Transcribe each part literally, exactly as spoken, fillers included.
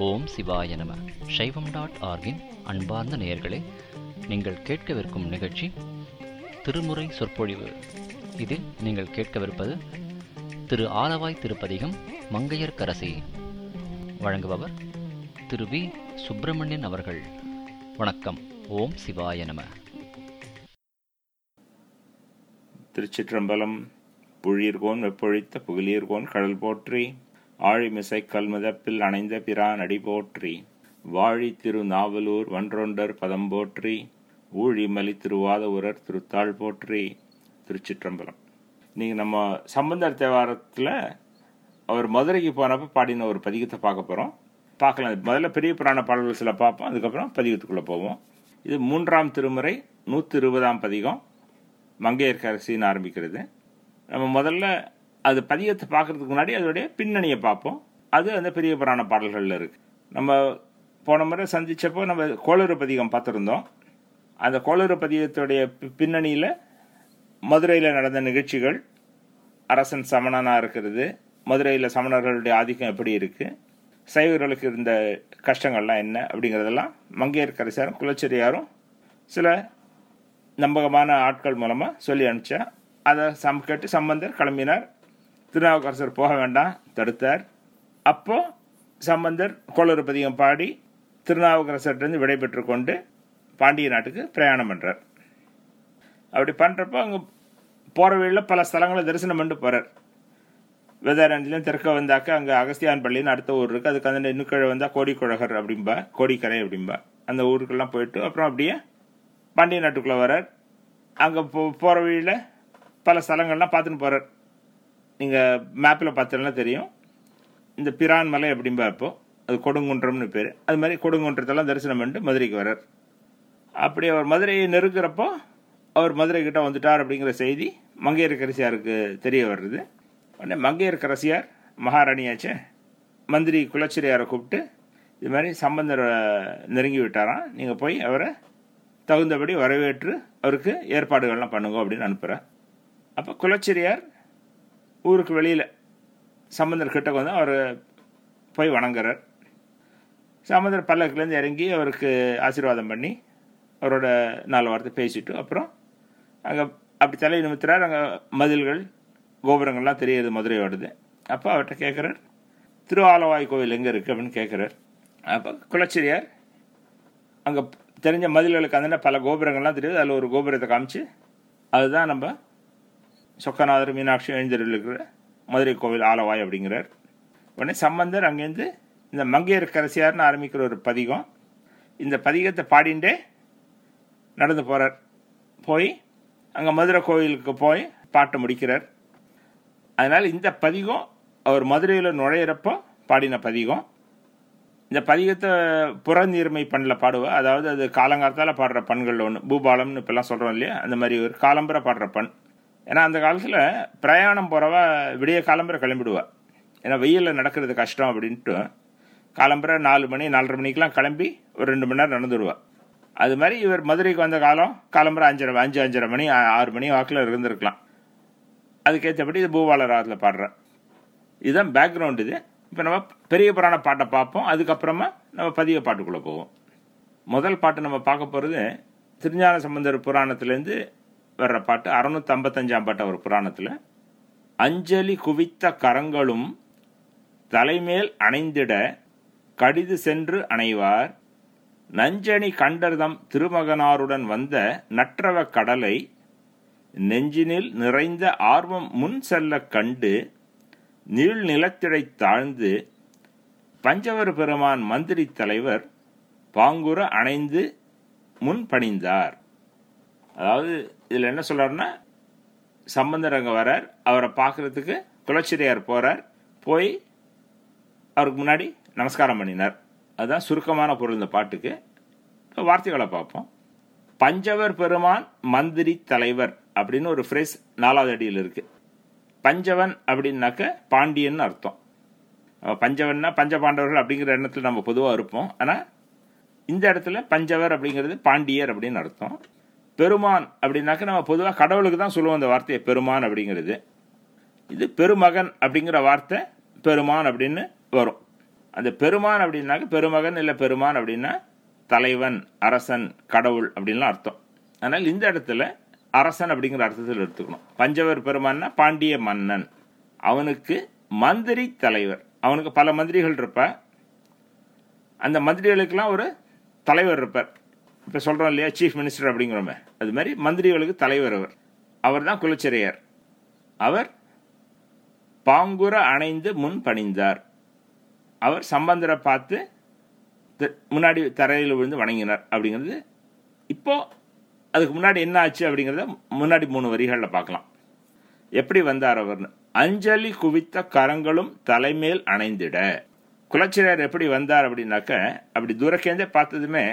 ஓம் சிவாய நம. சைவம் டாட் ஆர்கின் அன்பார்ந்த நேயர்களே, நீங்கள் கேட்கவிருக்கும் நிகழ்ச்சி திருமுறை சொற்பொழிவு. இதில் நீங்கள் கேட்கவிருப்பது திரு ஆலவாய் திருப்பதிகம் மங்கையர்க்கரசி. வழங்குபவர் திரு வி சுப்பிரமணியன் அவர்கள். வணக்கம். ஓம் சிவாய நம. திருச்சிற்றம்பலம். புழியர்கோன் வெப்பொழித்த புகழியர்கோன் கடல் போற்றி, ஆழிமிசை கல்முதப்பில் அணைந்த பிரான் அடி போற்றி, வாழி திரு நாவலூர் வன்றொண்டர் பதம் போற்றி, ஊழிமலி திருவாத உரர் திருத்தாள் போற்றி. திருச்சிற்றம்பலம். இன்னைக்கு நம்ம சம்பந்தர் தேவாரத்தில் அவர் மதுரைக்கு போனப்ப பாடின ஒரு பதிகத்தை பார்க்க போகிறோம். பார்க்கலாம். முதல்ல பெரிய புராண பாடல்கள் சில பார்ப்போம், அதுக்கப்புறம் பதிகத்துக்குள்ளே போவோம். இது மூன்றாம் திருமுறை நூற்றி இருபதாம் பதிகம் மங்கையர்க்கரசின்னு ஆரம்பிக்கிறது. நம்ம முதல்ல அது பதிகத்தை பார்க்கறதுக்கு முன்னாடி அதோடைய பின்னணியை பார்ப்போம். அது அந்த பெரிய புராண பாடல்களில் இருக்கு. நம்ம போன முறை சந்திச்சப்போ நம்ம கோளறு பதிகம் பார்த்துருந்தோம். அந்த கோளறு பதிகத்துடைய பின்னணியில் மதுரையில் நடந்த நிகழ்ச்சிகள், அரசன் சமணனாக இருக்கிறது, மதுரையில் சமணர்களுடைய ஆதிக்கம் எப்படி இருக்கு, சைவர்களுக்கு இருந்த கஷ்டங்கள்லாம் என்ன அப்படிங்கிறதெல்லாம் மங்கையர்க்கரசியாரும் குலச்சிறையாரும் சில நம்பகமான ஆட்கள் மூலமாக சொல்லி அனுப்பிச்சா. அதை சம் கேட்டு சம்பந்தர் கிளம்பினார். திருநாவுக்கரசர் போக வேண்டாம் தடுத்தார். அப்போ சம்பந்தர் கோளறு பதிகம் பாடி திருநாவுக்கரசர்கிட்ட விடை பெற்று கொண்டு பாண்டிய நாட்டுக்கு பிரயாணம் பண்ணுறார். அப்படி பண்ணுறப்போ அங்கே போகிற வழியில் பல ஸ்தலங்களை தரிசனம் பண்ணிட்டு போகிறார். வேதாரண்யம் தெற்க வந்தாக்க அங்கே அகஸ்தியான் பள்ளின்னு அடுத்த ஊர் இருக்குது. அதுக்கு அந்த இன்னும் கீழே வந்தால் கோடிக்குழகர் அப்படிம்பா, கோடிக்கரை அப்படிம்பா. அந்த ஊருக்கெல்லாம் போயிட்டு அப்புறம் அப்படியே பாண்டிய நாட்டுக்குள்ளே வர்றார். அங்கே போ போகிற வழியில் பல ஸ்தலங்கள்லாம் பார்த்துன்னு போகிறார். நீங்கள் மேப்பில் பார்த்தோன்னா தெரியும். இந்த பிரான் மலை அப்படிம்பா, இப்போ அது கொடுங்குன்றம்னு பேர். அது மாதிரி கொடுங்குன்றத்தெல்லாம் தரிசனம் பண்ணிட்டு மதுரைக்கு வர்றார். அப்படி அவர் மதுரையை நெருக்கிறப்போ அவர் மதுரை கிட்ட வந்துட்டார் அப்படிங்கிற செய்தி மங்கையர்க்கரசியாருக்கு தெரிய வருது. உடனே மங்கையர்க்கரசியார் மகாராணியாச்சே, மந்திரி குலச்சிறையாரை கூப்பிட்டு இது மாதிரி சம்பந்தரை நெருங்கி விட்டாராம், நீங்கள் போய் அவரை தகுந்தபடி வரவேற்று அவருக்கு ஏற்பாடுகள்லாம் பண்ணுங்க அப்படின்னு அனுப்புகிறார். அப்போ குலச்சிறையார் ஊருக்கு வெளியில் சம்பந்தர் கிட்ட வந்து அவர் போய் வணங்குறார். சம்பந்தர் பல்லக்கிலேருந்து இறங்கி அவருக்கு ஆசீர்வாதம் பண்ணி அவரோட நாலு வார்த்தை பேசிட்டு அப்புறம் அங்கே அப்படி தலை நிமித்துறார். அங்கே மதில்கள் கோபுரங்கள்லாம் தெரியுது மதுரையோடுது. அப்போ அவர்கிட்ட கேட்குறார், திரு ஆலவாய் கோவில் எங்கே இருக்குது அப்படின்னு கேட்குறார். அப்போ குலச்சிறையார் அங்கே தெரிஞ்ச மதில்களுக்கு அந்த பல கோபுரங்கள்லாம் தெரியுது, அதில் ஒரு கோபுரத்தை காமிச்சு அதுதான் நம்ம சொக்கநாதர் மீனாட்சி எழுந்திருக்கிற மதுரை கோவில் ஆலவாய் அப்படிங்கிறார். உடனே சம்பந்தர் அங்கேருந்து இந்த மங்கையர்க்கரசியார்னு ஆரம்பிக்கிற ஒரு பதிகம், இந்த பதிகத்தை பாடிண்டே நடந்து போகிறார். போய் அங்கே மதுரை கோவிலுக்கு போய் பாட்டை முடிக்கிறார். அதனால் இந்த பதிகம் அவர் மதுரையில் நுழையிறப்போ பாடின பதிகம். இந்த பதிகத்தை புறநீர்மை பண்ணில் பாடுவா, அதாவது அது காலங்காலத்தால் பாடுற பண்களில் ஒன்று. பூபாலம்னு இப்பெல்லாம் சொல்கிறோம் இல்லையா, அந்த மாதிரி ஒரு காலம்பரை பாடுற பண். ஏன்னா அந்த காலத்தில் பிரயாணம் போகிறவா விடிய காலம்பரை கிளம்பிடுவா. ஏன்னா வெயிலில் நடக்கிறது கஷ்டம் அப்படின்ட்டு காலம்பரை நாலு மணி நாலரை மணிக்கெலாம் கிளம்பி ஒரு ரெண்டு மணி நேரம் நடந்துடுவா. அது மாதிரி இவர் மதுரைக்கு வந்த காலம் காலம்பரை அஞ்சரை அஞ்சு அஞ்சரை மணி ஆறு மணி வாக்கில் இருந்திருக்கலாம். அதுக்கேற்றபடி இது பூபால ராகத்தில் பாடுறார். இதுதான் பேக்ரவுண்ட். இது இப்போ நம்ம பெரிய புராண பாட்டை பார்ப்போம், அதுக்கப்புறமா நம்ம பதிக பாட்டுக்குள்ளே போவோம். முதல் பாட்டு நம்ம பார்க்க போகிறது திருஞான சம்பந்தர் புராணத்துலேருந்து வர்ற பாட்டு, அறுநூத்தி ஐம்பத்தஞ்சாம் பாட்டு ஒரு புராணத்தில். அஞ்சலி குவித்த கரங்களும் தலைமேல் அணைந்திட கடிது சென்று அணைவார், நஞ்சணி கண்டர்தம் திருமகனாருடன் வந்த நற்றவ கடலை நெஞ்சினில் நிறைந்த ஆர்வம் முன் செல்ல கண்டு நீள் நிலத்திடை தாழ்ந்து பஞ்சவர் பெருமான் மந்திரி தலைவர் பாங்குற அணைந்து முன் பணிந்தார். அதாவது இதில் என்ன சொல்றாருன்னா, சம்பந்தர் அங்கே வரார், அவரை பார்க்கறதுக்கு குலச்சிறையார் போறார், போய் அவருக்கு முன்னாடி நமஸ்காரம் பண்ணினார். அதுதான் சுருக்கமான பொருள் இந்த பாட்டுக்கு. வார்த்தைகளை பார்ப்போம். பஞ்சவர் பெருமான் மந்திரி தலைவர் அப்படின்னு ஒரு ஃப்ரேஸ் நாலாவது அடியில் இருக்கு. பஞ்சவன் அப்படின்னாக்க பாண்டியன் அர்த்தம். பஞ்சவன்னா பஞ்ச பாண்டவர்கள் அப்படிங்கிற எண்ணத்தில் நம்ம பொதுவாக இருப்போம். ஆனால் இந்த இடத்துல பஞ்சவர் அப்படிங்கிறது பாண்டியர் அப்படின்னு அர்த்தம். பெருமான் அப்படின்னாக்க நம்ம பொதுவாக கடவுளுக்கு தான் சொல்லுவோம் அந்த வார்த்தையை, பெருமான் அப்படிங்கிறது. இது பெருமகன் அப்படிங்கிற வார்த்தை பெருமான் அப்படின்னு வரும். அந்த பெருமான் அப்படின்னாக்க பெருமகன் இல்லை பெருமான் அப்படின்னா தலைவன், அரசன், கடவுள் அப்படின்லாம் அர்த்தம். அதனால் இந்த இடத்துல அரசன் அப்படிங்கிற அர்த்தத்தில் எடுத்துக்கணும். பஞ்சவர் பெருமான்னா பாண்டிய மன்னன், அவனுக்கு மந்திரி தலைவர், அவனுக்கு பல மந்திரிகள் இருப்பார். அந்த மந்திரிகளுக்கெல்லாம் ஒரு தலைவர் இருப்பார். இப்போ சொல்கிறோம் இல்லையா, சீஃப் மினிஸ்டர் அப்படிங்கிறோமே, அது மாதிரி மந்திரிகளுக்கு தலைவர் அவர். அவர் தான் குலச்சிறையார். அவர் பாங்குற அணைந்து முன் பணிந்தார். அவர் சம்பந்தரை பார்த்து முன்னாடி தரையில் விழுந்து வணங்கினார் அப்படிங்கிறது. இப்போ அதுக்கு முன்னாடி என்ன ஆச்சு அப்படிங்கிறத முன்னாடி மூணு வரிகளில் பார்க்கலாம். எப்படி வந்தார் அவர்னு. அஞ்சலி குவித்த கரங்களும் தலைமேல் அணைந்திட. குலச்சிறையார் எப்படி வந்தார் அப்படின்னாக்க, அப்படி தூரக்கேந்தே பார்த்ததுமே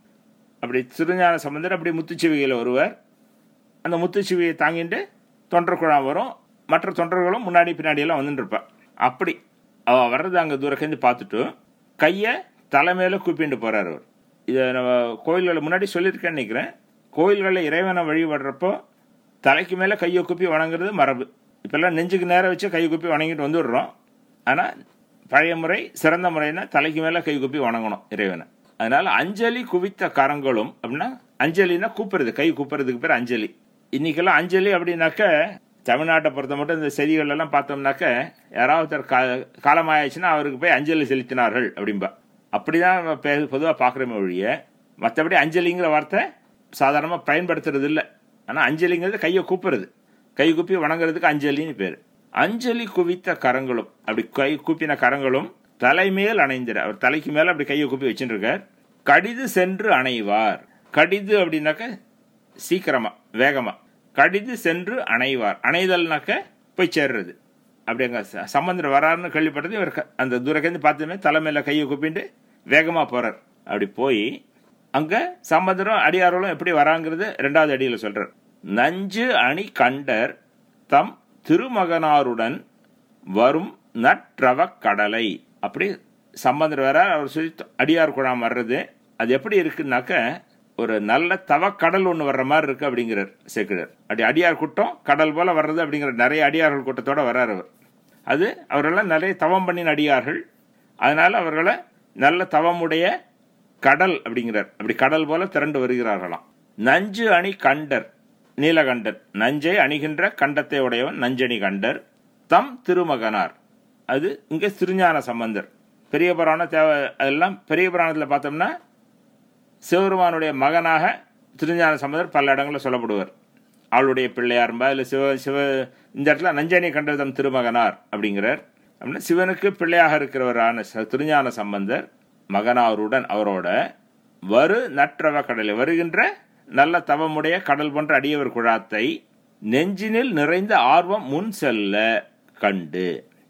அப்படி திருஞான சம்பந்தர் அப்படி முத்துச்சிவிகையில் வருவார். அந்த முத்துச்சிவியை தாங்கிட்டு தொண்டர் குழாம் வரும். மற்ற தொண்டர்களும் முன்னாடி பின்னாடியெல்லாம் வந்துட்டு இருப்பார். அப்படி அவ வர்றது அங்கே தூரக்கேந்து பார்த்துட்டு கையை தலைமையில கூப்பிட்டு போறார் அவர். இதை நம்ம கோயில்களை முன்னாடி சொல்லியிருக்கேன்னு நினைக்கிறேன். கோயில்களில் இறைவனை வழிபடுறப்போ தலைக்கு மேலே கையை கூப்பி வணங்குறது மரபு. இப்பெல்லாம் நெஞ்சுக்கு நேரம் வச்சு கையை கூப்பி வணங்கிட்டு வந்துடுறோம். ஆனால் பழைய முறை சிறந்த முறைன்னா தலைக்கு மேலே கை கூப்பி வணங்கணும் இறைவனை. அதனால அஞ்சலி குவித்த கரங்களும் அப்படின்னா, அஞ்சலின்னா கூப்பிடுறது, கை கூப்பிடுறதுக்கு பேர் அஞ்சலி. இன்னைக்கெல்லாம் அஞ்சலி அப்படின்னாக்க தமிழ்நாட்டை பொறுத்த மட்டும் இந்த செய்திகள் எல்லாம் பார்த்தோம்னாக்க யாராவது கா காலமாயிடுச்சுன்னா அவருக்கு போய் அஞ்சலி செலுத்தினார்கள் அப்படின்பா. அப்படிதான் பொதுவாக பார்க்குறமே ஒழிய மற்றபடி அஞ்சலிங்கிற வார்த்தை சாதாரணமாக பயன்படுத்துறது இல்லை. ஆனால் அஞ்சலிங்கிறது கையை கூப்பிடுறது, கை கூப்பி வணங்குறதுக்கு அஞ்சலின்னு பேர். அஞ்சலி குவித்த கரங்களும், அப்படி கை கூப்பின கரங்களும் தலைமேல் அணைந்திட, அவர் தலைக்கு மேலே அப்படி கையை கூப்பி வச்சுட்டு இருக்கார். கடிது சென்று அணைவார். கடிது அப்படின்னாக்க சீக்கிரமா வேகமா, கடிது சென்று அணைவார். அணைதல்னாக்க போய் சேர்றது. அப்படி அங்கே சம்பந்தர் வராருன்னு கேள்விப்பட்டது இவர் அந்த தூரக்கேந்து பார்த்துமே தலைமையில கையை கூப்பிட்டு வேகமாக போறார். அப்படி போய் அங்கே சம்பந்தரும் அடியார்களும் எப்படி வராங்கிறது ரெண்டாவது அடியில் சொல்றார். நஞ்சு அணி கண்டர் தம் திருமகனாருடன் வரும் நற்றவ கடலை. அப்படி சம்பந்தர் வர அவர் சொல்லி அடியார் குழாம் வர்றது அது எப்படி இருக்குன்னாக்க ஒரு நல்ல தவக்கடல் ஒன்று வர்ற மாதிரி இருக்கு அப்படிங்கிறார் சேக்கிழார். அப்படி அடியார் கூட்டம் கடல் போல வர்றது அப்படிங்கிற நிறைய அடியார்கள் கூட்டத்தோட வர்றார் அவர். அது அவர்களெல்லாம் நிறைய தவம் பண்ணின அடியார்கள். அதனால அவர்களை நல்ல தவமுடைய கடல் அப்படிங்கிறார். அப்படி கடல் போல திரண்டு வருகிறார்களாம். நஞ்சு அணி கண்டர், நீலகண்டர், நஞ்சை அணிகின்ற கண்டத்தை உடையவன் நஞ்சணி கண்டர். தம் திருமகனார், அது இங்கே திருஞான சம்பந்தர். பெரிய புராணம் தேவை, அதெல்லாம் பெரிய புராணத்தில் பார்த்தோம்னா சிவபெருமானுடைய மகனாக திருஞான சம்பந்தர் பல இடங்களில் சொல்லப்படுவார். அவளுடைய பிள்ளையார்பா இல்லை சிவ சிவ இந்த இடத்துல நஞ்சணி கண்டர் தம் திருமகனார் அப்படிங்கிறார். அப்படின்னா சிவனுக்கு பிள்ளையாக இருக்கிறவரான திருஞான சம்பந்தர் மகனாருடன் அவரோட வரு நற்றவ கடலை, வருகின்ற நல்ல தவமுடைய கடல் போன்ற அடியவர் குழாத்தை நெஞ்சினில் நிறைந்த ஆர்வம் முன் செல்ல கண்டு.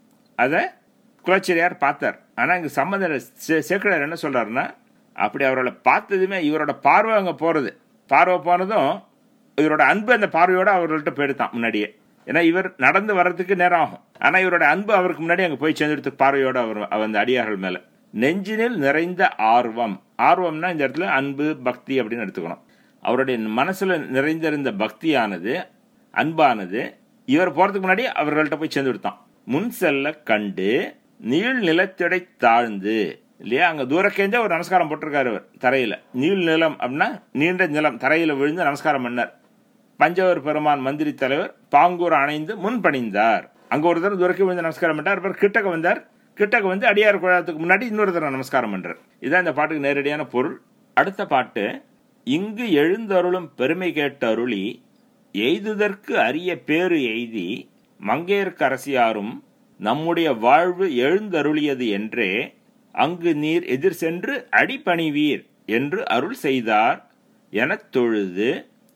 அதை குலச்சிறையார் பார்த்தார். ஆனால் இங்கே சம்பந்தர் சேக்கிழார் என்ன சொல்றாருன்னா, அப்படி அவரோட பார்த்ததுமே இவரோட பார்வை அங்கே போறது, பார்வை போனதும் இவரோட அன்பு அந்த பார்வையோட அவர்கள்ட்ட போயிடுதான் முன்னாடியே. ஏன்னா இவர் நடந்து வர்றதுக்கு நேரம் ஆகும். ஆனால் இவரோட அன்பு அவருக்கு முன்னாடி அங்கே போய் சேர்ந்துடுத்து பார்வையோட அவர் அந்த அடியார்கள் மேல. நெஞ்சினில் நிறைந்த ஆர்வம், ஆர்வம்னா இந்த இடத்துல அன்பு பக்தி அப்படின்னு எடுத்துக்கணும். அவருடைய மனசுல நிறைந்திருந்த பக்தியானது அன்பானது இவர் போறதுக்கு முன்னாடி அவர்கள்ட்ட போய் சேர்ந்து விடுத்தான். முன் செல்ல கண்டு நீள் நிலத்தடை தாழ்ந்து, இல்லையா, அங்க தூரக்கேஞ்ச ஒரு நமஸ்காரம் போட்டிருக்காரு அவர் தரையில. நீள் நிலம் அப்படின்னா நீண்ட நிலம், தரையில விழுந்து நமஸ்காரம் பண்ணார். பஞ்சவர் பெருமான் மந்திரி தலைவர் பாங்கூர் அணைந்து முன் பணிந்தார். அங்க ஒரு தடவை தூரக்கே விழுந்து நமஸ்காரம் பண்ணார். அப்புறம் கிட்டக்க வந்தார். கிட்டக்க வந்து அடியார் குழாத்துக்கு முன்னாடி இன்னொரு தடவை நமஸ்காரம் பண்றார். இதுதான் இந்த பாட்டுக்கு நேரடியான பொருள். அடுத்த பாட்டு, இங்கு எழுந்தருளும் பெருமை கேட்டு அருளி எய்துதற்கு அரிய பேரு எய்தி மங்கையர்க்கரசியாரும் நம்முடைய வாழ்வு எழுந்தருளியது என்றே அங்கு நீர் எதிர் சென்று அடிபணிவீர் என்று அருள் செய்தார் எனத் தொழுது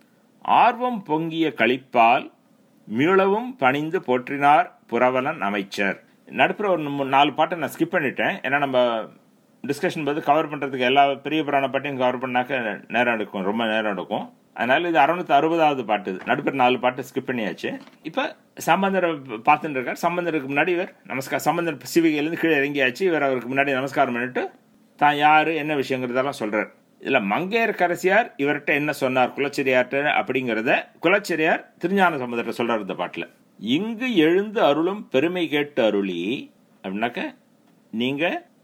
ஆர்வம் பொங்கிய களிப்பால் மீளவும் பணிந்து போற்றினார் புரவலன் அமைச்சர். நடுப்புற ஒரு நாலு பாட்டை நான் ஸ்கிப் பண்ணிட்டேன். ஏன்னா நம்ம டிஸ்கஷன் போது கவர் பண்றதுக்கு எல்லா பெரிய புராண பாட்டையும் கவர் பண்ணாக்க நேரம் எடுக்கும், ரொம்ப நேரம் எடுக்கும். அதனால இது அறுநூத்தி அறுபதாவது பாட்டு. நடுப்புற நாலு பாட்டு ஸ்கிப் பண்ணியாச்சு. இப்ப சம்பந்தரை பார்த்துட்டு இருக்கார். சம்பந்தருக்கு முன்னாடி இவர் நமஸ்காரம், சம்பந்தர் சிவிகையிலிருந்து கீழே இறங்கியாச்சு. இவர் அவருக்கு முன்னாடி நமஸ்காரம் பண்ணிட்டு தான் யாரு என்ன விஷயங்கிறதெல்லாம் சொல்றார். இதுல மங்கையர்க்கரசியார் இவர்கிட்ட என்ன சொன்னார் குலச்சிறையார்ட்ட அப்படிங்கிறத குலச்சிறையார் திருஞான சம்பந்தர்கிட்ட சொல்றாரு இந்த பாட்டுல. இங்கு எழுந்து அருளும் பெருமை கேட்டு அருளி அப்படின்னாக்க, நீங்க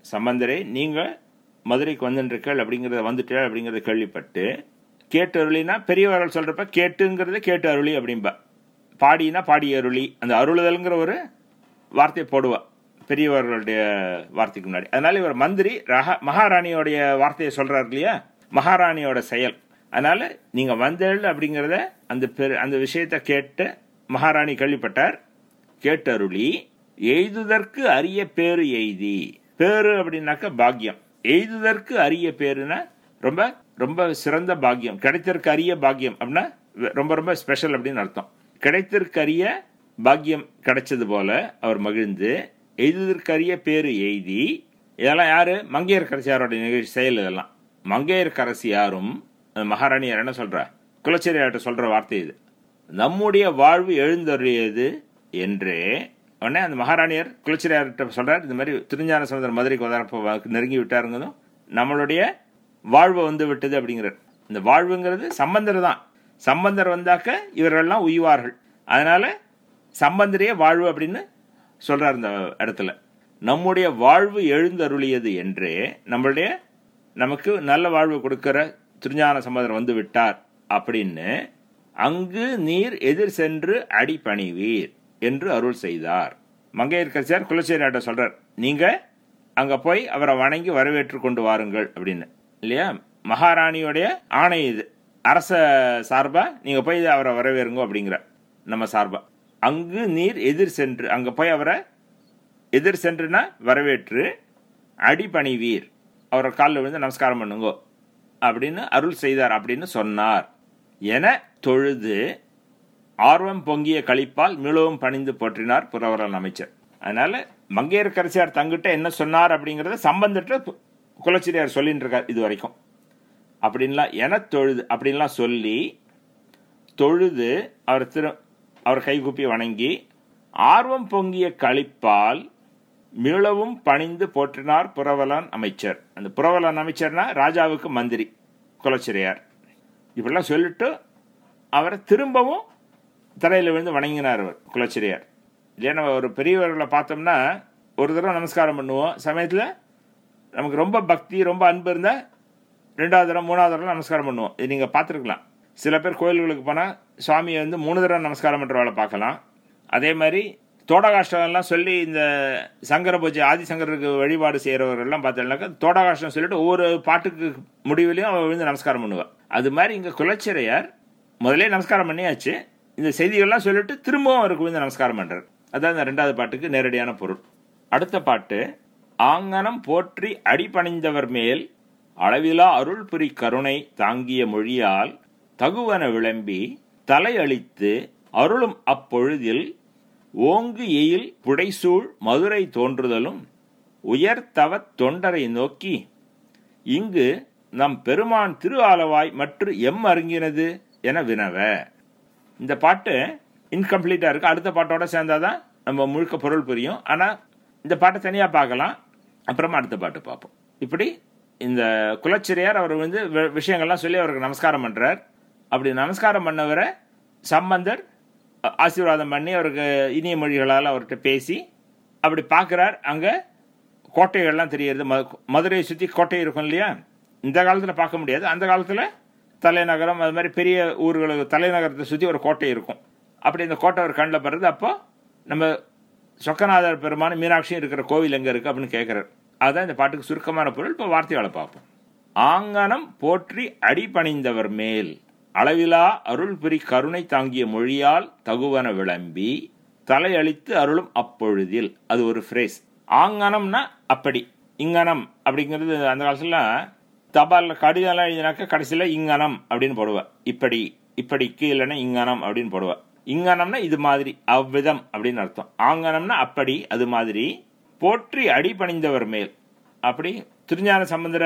சம்பந்தரே நீங்கள் மதுரைக்கு வந்துருக்கள் அப்படிங்கிறத வந்துட்டேள் அப்படிங்கிறத கேள்விப்பட்டு கேட்டு அருளினா பெரியவர்கள் சொல்கிறப்ப கேட்டுங்கிறத கேட்டு அருளி அப்படின்பா. பாடினா பாடி அருளி, அந்த அருளுதல்ங்கிற ஒரு வார்த்தையை போடுவா பெரியவர்களுடைய வார்த்தைக்கு முன்னாடி. அதனால இவர் மந்திரி ரஹ மகாராணியோடைய வார்த்தையை சொல்றாரு இல்லையா, மகாராணியோட செயல். அதனால நீங்க வந்தேள் அப்படிங்கிறத அந்த பெரு அந்த விஷயத்தை கேட்டு மகாராணி கேள்விப்பட்டார். கேட்டு அருளி எய்துதற்கு அரிய பேரு எய்தி. பேரு அப்படின்னாக்க பாக்கியம். எய்துதற்கு அரிய பேருனா ரொம்ப ரொம்ப சிறந்த பாக்கியம், கிடைத்தற்கு அரிய பாக்கியம் அப்படின்னா ரொம்ப ரொம்ப ஸ்பெஷல் அப்படின்னு அர்த்தம். கிடைத்தற்கு அரிய பாக்கியம் கிடைச்சது போல அவர் மகிழ்ந்து எய்துதற்கு அரிய பேரு எய்தி. இதெல்லாம் யாரு? மங்கையர்க்கரசியாரோட நிகழ்ச்சி செயல். இதெல்லாம் மங்கையர்க்கரசியாரும் மகாராணியார் என்ன சொல்ற, குலச்சிறையார்ட்ட சொல்ற வார்த்தை இது. நம்முடைய வாழ்வு எழுந்தருளியது என்றே உடனே அந்த மகாராணியர் குலச்சிறையார்ட்ட சொல்றார், இந்த மாதிரி திருஞான சம்பந்தர் மதுரைக்கு வதரப்ப நெருங்கி விட்டாருங்கதும் நம்மளுடைய வாழ்வு வந்து விட்டது அப்படிங்கிறார். இந்த வாழ்வுங்கிறது சம்பந்தர் தான். சம்பந்தர் வந்தாக்க இவரெல்லாம் உய்வார்கள். அதனால சம்பந்தரையே வாழ்வு அப்படின்னு சொல்றார் இந்த இடத்துல. நம்முடைய வாழ்வு எழுந்தருளியது என்றே, நம்மளுடைய நமக்கு நல்ல வாழ்வு கொடுக்கிற திருஞான சம்பந்தர் வந்து விட்டார் அப்படின்னு அங்கு நீர் எதிர் சென்று அடி பணிவீர் என்று அருள் செய்தார். மங்கையர்க்கரசியார் குலச்சிறையார்ட்ட சொல்றார், நீங்க அங்க போய் அவரை வணங்கி வரவேற்று கொண்டு வாருங்கள் அப்படின்னு. இல்லையா, மகாராணியோடைய ஆணை இது. அரச சார்பா நீங்க போய் அவரை வரவேறுங்க அப்படிங்கிற நம்ம சார்பா. அங்கு நீர் எதிர் சென்று, அங்க போய் அவரை எதிர் சென்றுனா வரவேற்று அடி பணிவீர், அவரை காலில் விழுந்து நமஸ்காரம் பண்ணுங்க அப்படின்னு அருள் செய்தார் அப்படின்னு சொன்னார் என தொழுது ஆர்வம் பொங்கிய களிப்பால் மிளவும் பணிந்து போற்றினார் புரவரன் அமைச்சர். அதனால மங்கையர்க்கரசியார் தங்கிட்ட என்ன சொன்னார் அப்படிங்கறத சம்பந்தற்ற குலச்சிறையார் சொல்லிட்டு இருக்கார் இது வரைக்கும். அப்படின்லாம் என தொழுது அப்படின்லாம் சொல்லி தொழுது அவர் திரு அவர் கைகூப்பி வணங்கி ஆர்வம் பொங்கிய களிப்பால் மிளவும் பணிந்து போற்றினார் புரவலன் அமைச்சர். அந்த புரவலன் அமைச்சர்னா ராஜாவுக்கு மந்திரி குலச்சிறையார். இப்படிலாம் சொல்லிட்டு அவரை திரும்பவும் தரையில் விழுந்து வணங்கினார் அவர் குலச்சிறையார். இல்லையா, நம்ம ஒரு பெரியவர்களை பார்த்தோம்னா ஒரு தடவை நமஸ்காரம் பண்ணுவோம். சமயத்தில் நமக்கு ரொம்ப பக்தி ரொம்ப அன்பு இருந்தால் ரெண்டாவது தடவை மூணாவது தடவை நமஸ்காரம் பண்ணுவோம். இது நீங்கள் பார்த்துருக்கலாம். சில பேர் கோயில்களுக்கு போனால் சுவாமியை வந்து மூணு தடவை நமஸ்காரம் பண்ணுறவளை பார்க்கலாம். அதே மாதிரி தோடகாஷ்டம்லாம் சொல்லி இந்த சங்கர பூஜை ஆதிசங்கருக்கு வழிபாடு செய்கிறவர்கள்லாம் பார்த்தோம்னாக்கா தோடகாஷ்டம் சொல்லிட்டு ஒவ்வொரு பாட்டுக்கு முடிவிலையும் அவள் விழுந்து நமஸ்காரம் பண்ணுவாள். அது மாதிரி இங்கே குலச்சிறையார் முதலே நமஸ்காரம் பண்ணியாச்சு, இந்த செய்திகள்லாம் சொல்லிட்டு திரும்பவும் அவருக்கு விழுந்து நமஸ்காரம் பண்ணுறார். அதான் இந்த ரெண்டாவது பாட்டுக்கு நேரடியான பொருள். அடுத்த பாட்டு, ஆங்கனம் போற்றி அடிபணிந்தவர் மேல் அளவிலா அருள் புரி கருணை தாங்கிய மொழியால் தகுவன விளம்பி தலையளித்து அருளும் அப்பொழுதில் ஓங்கு எயில் புடைசூழ் மதுரை தோன்றுதலும் உயர்த்தவத் தொண்டரை நோக்கி இங்கு நம் பெருமான் திரு ஆலவாய் மற்ற எம் அருங்கினது என வினவ. இந்த பாட்டு இன்கம்ப்ளீட்டா இருக்கு. அடுத்த பாட்டோட சேர்ந்தாதான் நம்ம முழுக்க பொருள் புரியும். ஆனா இந்த பாட்டை தனியா பார்க்கலாம், அப்புறமா அடுத்த பாட்டு பார்ப்போம். இப்படி இந்த குலச்சிறையார் அவர் வந்து விஷயங்கள்லாம் சொல்லி அவருக்கு நமஸ்காரம் பண்றார். அப்படி நமஸ்காரம் பண்ணவரை சம்பந்தர் ஆசீர்வாதம் பண்ணி அவருக்கு இனிய மொழிகளால் அவர்கிட்ட பேசி அப்படி பார்க்குறார். அங்கே கோட்டைகள்லாம் தெரியுது. மதுரையை சுற்றி கோட்டை இருக்கும் இல்லையா, இந்த காலத்தில் பார்க்க முடியாது. அந்த காலத்தில் தலைநகரம் அது மாதிரி பெரிய ஊர்களுக்கு தலைநகரத்தை சுற்றி ஒரு கோட்டை இருக்கும். அப்படி இந்த கோட்டை ஒரு கண்ணில் படுறது. அப்போ நம்ம சொக்கநாதர் பெருமான மீனாட்சியும் இருக்கிற கோவில் எங்கே இருக்குது அப்படின்னு கேட்குறாரு. அதுதான் இந்த பாட்டுக்கு சுருக்கமான பொருள். இப்போ வார்த்தைகளை பார்ப்போம். ஆங்கனம் போற்றி அடிபணிந்தவர் மேல் அளவிலா அருள் புரி கருணை தாங்கிய மொழியால் தகுவன விளம்பி தலையளித்து அருளும் அப்பொழுதில். அது ஒரு ஃப்ரேஸ். ஆங்கனம்னா அப்படி, இங்கனம் அப்படிங்கிறது அந்த காலத்துல தபால் கடிதம் எழுதினாக்க கடைசியில் இங்கனம் அப்படின்னு போடுவா. இப்படி இப்படிக்கு இல்லைன்னா இங்கனம் அப்படின்னு போடுவா. இங்கனம்னா இது மாதிரி அவ்விதம் அப்படின்னு அர்த்தம். ஆங்கனம்னா அப்படி அது மாதிரி. போற்றி அடிபணிந்தவர் மேல், அப்படி திருஞான சம்பந்தர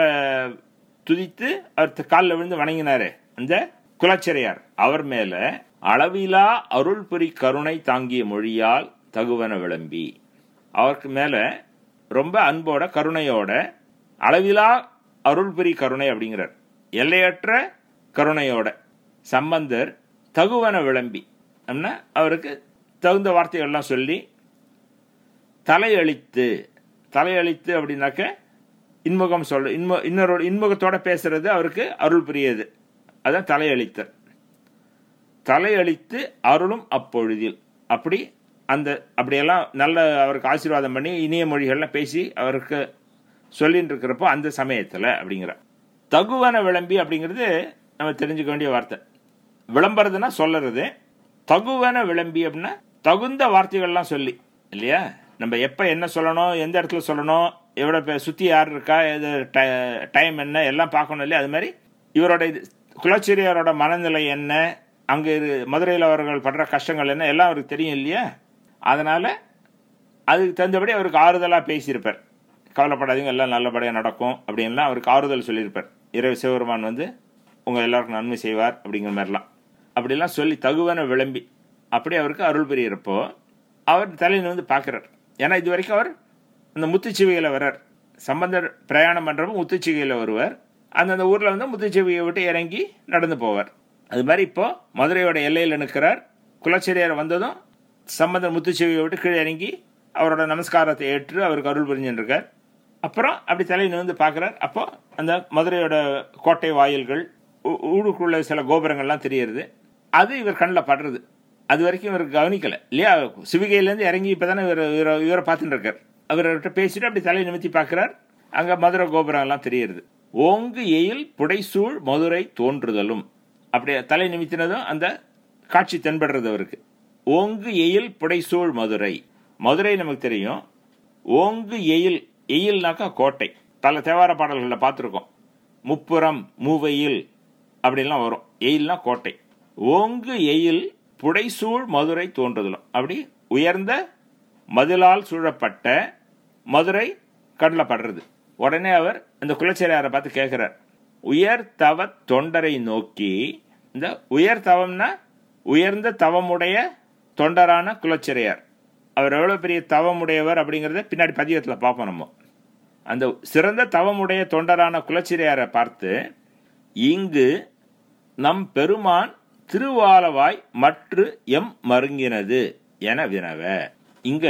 துதித்து அவர் காலில் விழுந்து வணங்கினாரு அந்த குலச்சிறையார். அவர் மேல அளவிலா அருள் புரி கருணை தாங்கிய மொழியால் தகுவன விளம்பி, அவருக்கு மேல ரொம்ப அன்போட கருணையோட அளவிலா அருள் புரி கருணை அப்படிங்கிறார். எல்லையற்ற கருணையோட சம்பந்தர் தகுவன விளம்பி அப்படின்னா அவருக்கு தகுந்த வார்த்தைகள்லாம் சொல்லி தலையளித்து, தலையளித்து அப்படின்னாக்க இன்முகம் சொல்ற இன்மு இன்னொரு இன்முகத்தோட பேசுறது அவருக்கு அருள் புரியுது. அதான் தலையளித்தல். தலையளித்து அருளும் அப்பொழுதில். அப்படி அந்த அப்படியெல்லாம் நல்ல அவருக்கு ஆசீர்வாதம் பண்ணி இனிய மொழிகள்லாம் பேசி அவருக்கு சொல்லிட்டு இருக்கிறப்போ அந்த சமயத்தில் அப்படிங்கிற தகுவன விளம்பி அப்படிங்கிறது நம்ம தெரிஞ்சுக்க வேண்டிய வார்த்தை. விளம்புறதுன்னா சொல்லுறது. தகுவன விளம்பி அப்படின்னா தகுந்த வார்த்தைகள்லாம் சொல்லி இல்லையா, நம்ம எப்போ என்ன சொல்லணும், எந்த இடத்துல சொல்லணும், எவ்வளோ பேர் சுற்றி யார் இருக்கா, எது டைம் என்ன எல்லாம் பார்க்கணும் இல்லையா. அது மாதிரி இவரோட இது குலச்சிரியரோட மனநிலை என்ன, அங்கே மதுரையில் அவர்கள் படுற கஷ்டங்கள் என்ன எல்லாம் அவருக்கு தெரியும் இல்லையா. அதனால் அதுக்கு தகுந்தபடி அவருக்கு ஆறுதலாக பேசியிருப்பார். கவலைப்படாதீங்க, எல்லாம் நல்லபடியாக நடக்கும் அப்படின்லாம் அவருக்கு ஆறுதல் சொல்லியிருப்பார். இரவு சிவபெருமான் வந்து உங்கள் எல்லாருக்கும் நன்மை செய்வார் அப்படிங்கிற மாதிரிலாம் அப்படிலாம் சொல்லி தகுவன விளம்பி அப்படி அவருக்கு அருள் புரியறப்போ அவர் தலையில் வந்து பார்க்குறார். ஏன்னா இது வரைக்கும் அவர் அந்த முத்துச்சிவிகையில் வர்றார். சம்பந்தர் பிரயாணம் பண்ணுறப்போ முத்துச்சிவிகையில் வருவார். அந்தந்த ஊரில் வந்து முத்துச்சிவிகையை விட்டு இறங்கி நடந்து போவார். அது மாதிரி இப்போ மதுரையோட எல்லையில் நிற்கிறார். குலச்சிரியார் வந்ததும் சம்பந்தர் முத்துச்சிவியை விட்டு கீழே இறங்கி அவரோட நமஸ்காரத்தை ஏற்று அவருக்கு அருள் புரிஞ்சுருக்கார். அப்புறம் அப்படி தலையில் வந்து பார்க்குறார். அப்போ அந்த மதுரையோட கோட்டை வாயில்கள், ஊருக்குள்ள சில கோபுரங்கள்லாம் தெரியுது. அது இவர் கண்ணில் படுறது. அது வரைக்கும் இவர் கவனிக்கலை இல்லையா. சிவிகையிலேருந்து இறங்கி இப்போ தானே இவர் இவரை பார்த்துட்டு இருக்கார். அவர்கிட்ட பேசிட்டு அப்படி தலையை நிமித்தி பார்க்குறார். அங்கே மதுரை கோபுரங்கள்லாம் தெரியுது. ஓங்கு எயில் புடைசூழ் மதுரை தோன்றுதலும் அப்படியே தலை நிமித்தினதும் அந்த காட்சி தென்படுறது அவருக்கு. ஓங்கு எயில் புடைசூழ் மதுரை. மதுரை நமக்கு தெரியும். ஓங்கு எயில், எயில்னாக்கா கோட்டை. பல தேவார பாடல்களில் பார்த்துருக்கோம். முப்புறம் மூவையில் அப்படின்லாம் வரும். எயில்னா கோட்டை. ஓங்கு எயில் புடைசூழ் மதுரை தோன்றுதலும் அப்படி உயர்ந்த மதிலால் சூழப்பட்ட மதுரை கண்ணில் படுறது. உடனே அவர் அந்த குலச்சிரையாரை பார்த்து கேட்கிறார், உயர் தவ தொண்டரை நோக்கி. இந்த உயர் தவம்னா உயர்ந்த தவமுடைய தொண்டரான குலச்சிரையார். அவர் எவ்வளோ பெரிய தவமுடையவர் அப்படிங்கிறத பின்னாடி பதிகத்தில் பார்ப்போம். நம்ம அந்த சிறந்த தவமுடைய தொண்டரான குலச்சிரையாரை பார்த்து, இங்கு நம் பெருமான் திருவாலவாய் மற்று எம் மருங்கினது என வினவ. இங்க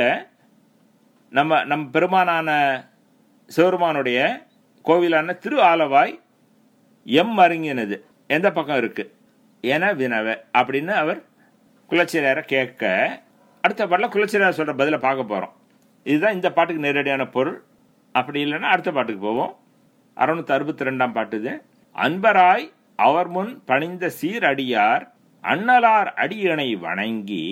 நம்ம நம் பெருமானான சிவபெருமானுடைய கோவிலான திரு ஆலவாய் எம் மருங்கினது எந்த பக்கம் இருக்கு என வினவ அப்படின்னு அவர் குலச்சிரையாரை கேட்க, அடுத்த பாட்டில் குலச்சிரையார் சொல்ற பதில பார்க்க போறோம். இதுதான் இந்த பாட்டுக்கு நேரடியான பொருள். அப்படி இல்லைன்னா அடுத்த பாட்டுக்கு போவோம். அறுநூத்தி அறுபத்தி ரெண்டாம் பாட்டு இது. அன்பராய் அவர் முன் பணிந்த சீர் அடியார் அண்ணலார் அடியணை வணங்கி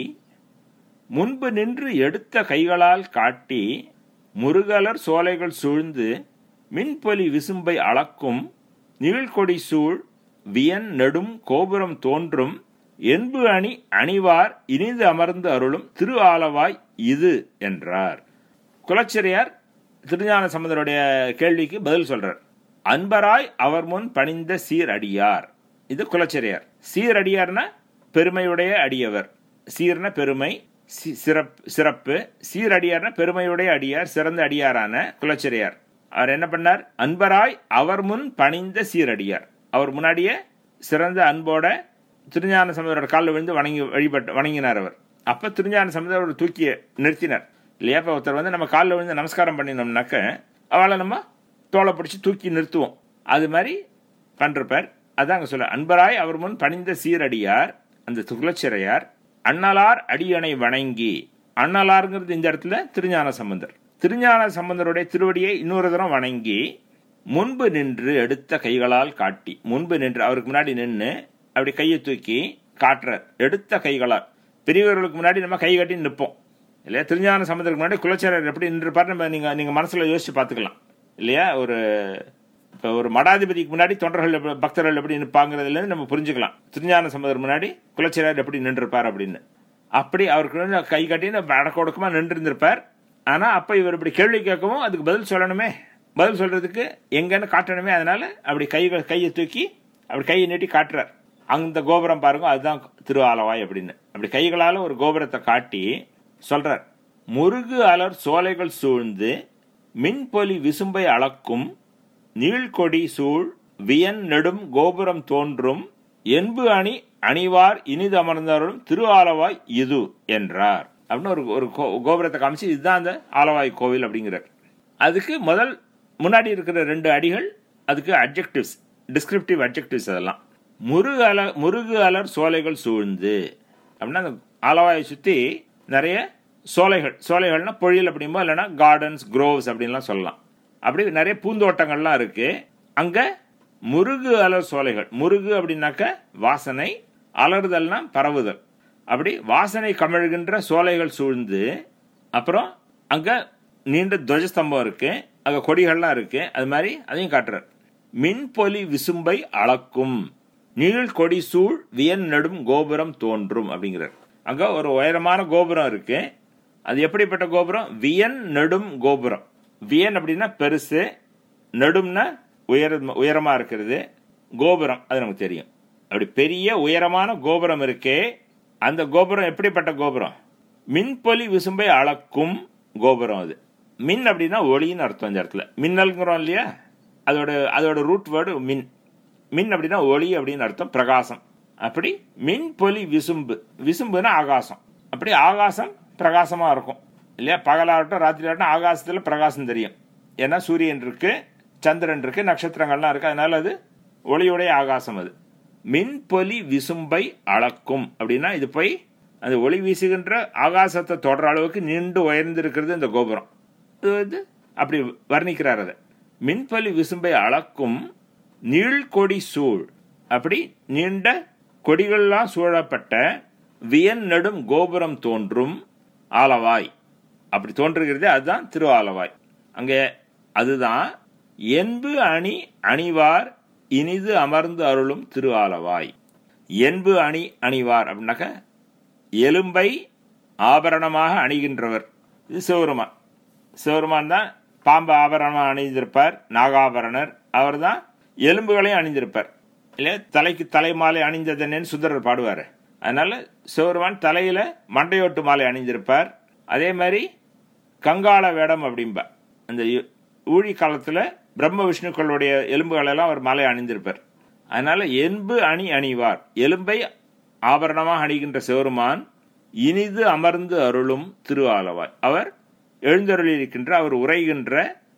முன்பு நின்று எடுத்த கைகளால் காட்டி முருகலர் சோலைகள் சூழ்ந்து மின்பொலி விசும்பை அளக்கும் நீழ்கொடி சூழ் வியன் நெடும் கோபுரம் தோன்றும் என்பு அணி அணிவார் இனிது அமர்ந்து அருளும் திரு ஆலவாய் இது என்றார். குலச்சிரையார் திருஞான சம்பந்தருடைய கேள்விக்கு பதில் சொல்றார். அன்பராய் அவர் முன் பணிந்த சீர் அடியார், இது குலச்சிரையார். சீர் அடியார்னா பெருமையுடைய அடியவர். சீர்ன பெருமை, சிறப்பு. சீரடியார்னா பெருமையுடைய அடியார், சிறந்த அடியாரான குலச்சிரையார். அவர் என்ன பண்ணார்? அன்பராய் அவர் முன் பணிந்த சீரடியார். அவர் முன்னாடியே சிறந்த அன்போட திருஞான சம்பந்தரோட காலில் விழுந்து வணங்கி வழிபட்டு வணங்கினார் அவர். அப்ப திருஞான சம்பந்தரோட தூக்கி நிறுத்தினார் இல்லையா. இப்ப ஒருத்தர் வந்து நம்ம காலில் விழுந்து நமஸ்காரம் பண்ணினோம்னாக்க அவளை நம்ம தோலை பிடிச்சி தூக்கி நிறுத்துவோம். அது மாதிரி பண்றப்பார். அதான் அங்க சொல்ல, அன்பராய் அவர் முன் பணிந்த சீரடியார் அந்த குலச்சிரையார் அண்ணலார் அடியணை வணங்கி. அண்ணலாருங்கிறது இந்த இடத்துல திருஞான சம்பந்தர். திருஞான சம்பந்தருடைய திருவடியை இன்னொரு தரம் வணங்கி முன்பு நின்று எடுத்த கைகளால் காட்டி. முன்பு நின்று அவருக்கு முன்னாடி நின்று அப்படி கையை தூக்கி காட்டுறார். எடுத்த கைகளால். பெரியவர்களுக்கு முன்னாடி நம்ம கை கட்டி நிற்போம் இல்லையா. திருஞான சம்பந்தருக்கு முன்னாடி குலச்சிரையார் எப்படி நின்றுப்பார் நம்ம நீங்க நீங்க மனசுல யோசிச்சு பார்த்துக்கலாம் இல்லையா. ஒரு இப்போ ஒரு மடாதிபதிக்கு முன்னாடி தொண்டர்கள் எப்படி, பக்தர்கள் எப்படி நிற்பாங்கிறதுல நம்ம புரிஞ்சுக்கலாம். திருஞான சம்பந்தர் முன்னாடி குலச்சிரையார் எப்படி நின்றுப்பார் அப்படின்னு. அப்படி அவருக்கு கை கட்டி அடக்க ஒடுக்கமா நின்று இருந்திருப்பார். ஆனா அப்ப இவர் இப்படி கேள்வி கேட்கவும் அதுக்கு பதில் சொல்லணுமே. பதில் சொல்றதுக்கு எங்கன்னு காட்டணுமே. அதனால அப்படி கை கையை தூக்கி அப்படி கையை நீட்டி காட்டுறார். அந்த கோபுரம் பாருங்க, அதுதான் திரு ஆலவாய் அப்படின்னு. அப்படி கைகளால ஒரு கோபுரத்தை காட்டி சொல்றார். முருகு அலர் சோலைகள் சூழ்ந்து மின்பொலி விசும்பை அளக்கும் நீழ்கொடி சூழ் வியன் நெடும் கோபுரம் தோன்றும் என்பு அணி அணிவார் இனிது அமர்ந்தவர்களும் திரு ஆலவாய் இது என்றார் அப்படின்னு ஒரு ஒரு கோபுரத்தை காமிச்சு இதுதான் அந்த ஆலவாய் கோவில் அப்படிங்கிறார். அதுக்கு முதல் முன்னாடி இருக்கிற ரெண்டு அடிகள் அதுக்கு அட்ஜெக்டிவ்ஸ், டிஸ்கிரிப்டிவ் அட்ஜெக்டிவ்ஸ். அதெல்லாம் முருகு அல முருகு அலர் சோலைகள் சூழ்ந்து அப்படின்னா அந்த ஆலவாயை சுற்றி நிறைய சோலைகள், சோலைகள்னா பொழில் அப்படிம்போ, இல்லைன்னா கார்டன்ஸ், குரோவ்ஸ் அப்படின்லாம் சொல்லலாம். அப்படி நிறைய பூந்தோட்டங்கள்லாம் இருக்கு. அங்க முருகு அலர் சோலைகள், முருகு அப்படின்னாக்க வாசனை, அலறுதல்னா பரவுதல், அப்படி வாசனை கமழ்கின்ற சோலைகள் சூழ்ந்து. அப்புறம் அங்க நீண்ட துவஜஸ்தம்பம் இருக்கு, அங்க கொடிகள்லாம் இருக்கு. அது மாதிரி அதையும் காட்டுறார். மின்பொலி விசும்பை அளக்கும் நீள் கொடி சூழ் வியன் நெடும் கோபுரம் தோன்றும் அப்படிங்கிறார். அங்க ஒரு உயரமான கோபுரம் இருக்கு. அது எப்படிப்பட்ட கோபுரம்? வியன் நெடும் கோபுரம். வியன் அப்படின்னா பெருசு, நெடும்னா உயர உயரமா இருக்கிறது, கோபுரம் அது நமக்கு தெரியும். அப்படி பெரிய உயரமான கோபுரம் இருக்கே, அந்த கோபுரம் எப்படிப்பட்ட கோபுரம்? மின்பொலி விசும்பை அளக்கும் கோபுரம் அது. மின் அப்படின்னா ஒளின்னு அர்த்தம். இந்த இடத்துல மின்னல்ங்கிறோம் இல்லையா, அதோட அதோட ரூட் வேர்டு மின். மின் அப்படின்னா ஒளி அப்படின்னு அர்த்தம், பிரகாசம். அப்படி மின் பொலி விசும்பு, விசும்புனா ஆகாசம். அப்படி ஆகாசம் பிரகாசமா இருக்கும் இல்லையா, பகலாகட்டும் ராத்திரி ஆகட்டும் ஆகாசத்துல பிரகாசம் தெரியும். ஏன்னா சூரியன் இருக்கு, சந்திரன் இருக்கு, நட்சத்திரங்கள்லாம் இருக்கு, அதனால அது ஒளியுடைய ஆகாசம். அது மின் பொலி விசும்பை அளக்கும் அப்படின்னா இது போய் அந்த ஒளி வீசுகின்ற ஆகாசத்தை தொடர அளவுக்கு நீண்டு உயர்ந்து இருக்கிறது இந்த கோபுரம். இது அப்படி வர்ணிக்கிறார். அதை மின்பொலி விசும்பை அளக்கும் நீழ்கொடி சூழ், அப்படி நீண்ட கொடிகள்லாம் சூழப்பட்ட வியன் நெடும் கோபுரம் தோன்றும் ஆலவாய். அப்படி தோன்றுகிறது, அதுதான் திரு ஆலவாய். அங்கே அதுதான் என்பு அணி அணிவார் இனிது அமர்ந்து அருளும் திரு ஆலவாய். என்பு அணி அணிவார் அப்படின்னாக்க எலும்பை ஆபரணமாக அணிகின்றவர். இது சிவருமான். சிவருமான் தான் பாம்பு ஆபரணமாக அணிந்திருப்பார், நாகாபரணர். அவர் தான் எலும்புகளையும் அணிந்திருப்பார் இல்லையா. தலைக்கு தலை மாலை அணிந்ததன்னு சுந்தரர் பாடுவார். அதனால சிவருமான் தலையில மண்டையோட்டு மாலை அணிந்திருப்பார். அதே மாதிரி கங்காள வேடம் அப்படின்பா, அந்த ஊழி காலத்துல பிரம்ம விஷ்ணுக்களுடைய எலும்புகளெல்லாம் அவர் மாலை அணிந்திருப்பார். அதனால என்பு அணி அணிவார், எலும்பை ஆபரணமாக அணிகின்ற சிவருமான் இனிது அமர்ந்து அருளும் திரு ஆலவாய். அவர் எழுந்தருளி இருக்கின்ற, அவர் உரைகின்ற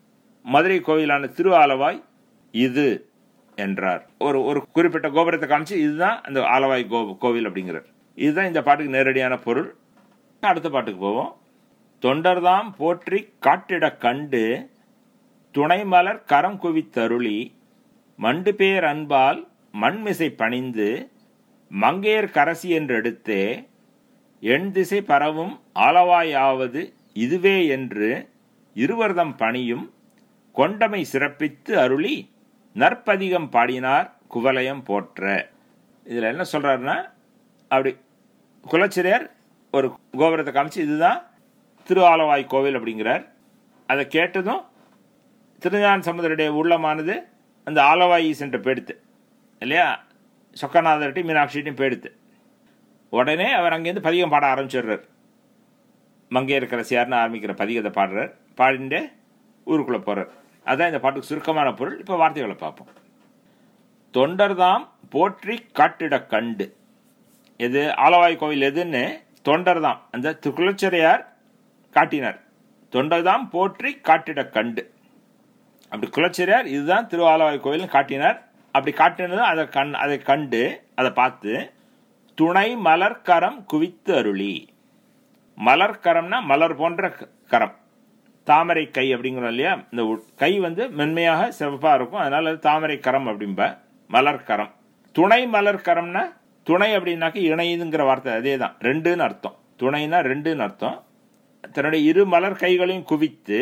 மதுரை கோவிலான திரு ஆலவாய் இது என்றார். ஒரு ஒரு குறிப்பிட்ட கோபுரத்தை காமிச்சு இதுதான் அந்த ஆலவாய் கோவில் அப்படிங்கிறார். இதுதான் இந்த பாட்டுக்கு நேரடியான பொருள். அடுத்த பாட்டுக்கு போவோம். தொண்டர்தாம் போற்றி காட்டிட கண்டு துணை மலர் கரம் குவித்தருளி மண்டு பேர் அன்பால் மண்மிசை பணிந்து மங்கையர் கரசி என்றெடுத்தே எண் திசை பரவும் ஆலவாயாவது இதுவே என்று இருவர்தம் பணியும் கொண்டமை சிறப்பித்து அருளி நற்பதிகம் பாடினார் குவலயம் போற்ற. இதுல என்ன சொல்றாருன்னா, அப்படி குலச்சிறையர் ஒரு கோபுரத்தை காமிச்சு இதுதான் திரு ஆலவாய் கோவில் அப்படிங்கிறார். அதை கேட்டதும் திருஞான சம்பந்தருடைய உள்ளமானது அந்த ஆலவாய் சென்ற பேடுத்து இல்லையா, சொக்கநாதர்கிட்டையும் மீனாட்சிகிட்டையும் பேடுத்து. உடனே அவர் அங்கேருந்து பதிகம் பாட ஆரம்பிச்சிடுறார். மங்கையர் கரசியார்னு ஆரம்பிக்கிற பதிகத்தை பாடுறார். பாடிண்டே ஊருக்குள்ள போறார். அதான் இந்த பாட்டுக்கு சுருக்கமான பொருள். இப்ப வார்த்தைகளை பார்ப்போம். தொண்டர்தாம் போற்றி காட்டிட கண்டு. எது ஆலவாய் கோவில் எதுன்னு தொண்டர்தாம் அந்த குலச்சிறையார் காட்டினார். தொண்டர்தாம் போற்றி காட்டிட கண்டு. அப்படி குலச்சிறையார் இதுதான் திரு ஆலவாய் கோவில் காட்டினார். அப்படி காட்டினதும் அதை கண் அதை கண்டு அதை பார்த்து துணை மலர்கரம் குவித்து அருளி. மலர்கரம்னா மலர் போன்ற கரம், தாமரை கை அப்படிங்கிறோம் இல்லையா. இந்த கை வந்து மென்மையாக சிவப்பா இருக்கும், அதனால அது தாமரை கரம் அப்படிம்ப மலர்கரம். துணை மலர்கரம்னா துணை அப்படின்னாக்க இணையுதுங்கிற வார்த்தை அதே தான், ரெண்டுன்னு அர்த்தம். துணைனா ரெண்டுன்னு அர்த்தம். தன்னுடைய இரு மலர் கைகளையும் குவித்து